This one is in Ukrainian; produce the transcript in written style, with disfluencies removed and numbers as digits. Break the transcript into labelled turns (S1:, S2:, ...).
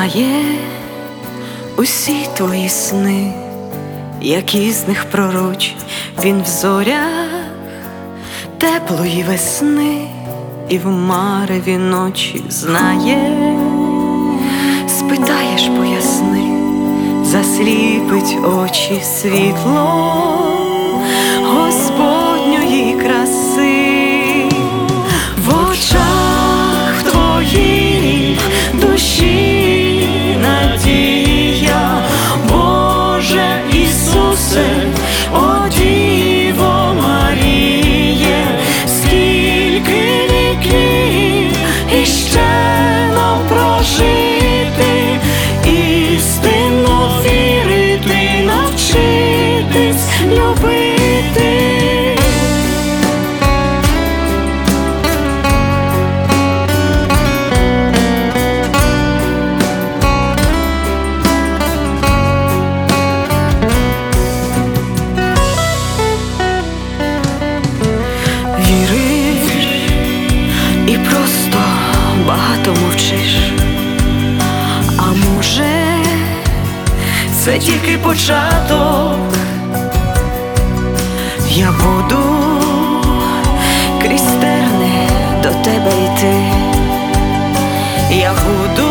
S1: знає усі твої сни, які з них пророч він в зорях теплої весни і в мареві ночі знає. Спитаєш, поясни, засліпить очі світло Господньої краси. В очах твоїх душі надія, Боже Ісусе, о Діво Маріє, скільки віків іще нам прожити, істинно вірити, навчитись любити. Віриш і просто багато мовчиш, а може, це тільки початок. Я буду крізь терни до тебе йти, я буду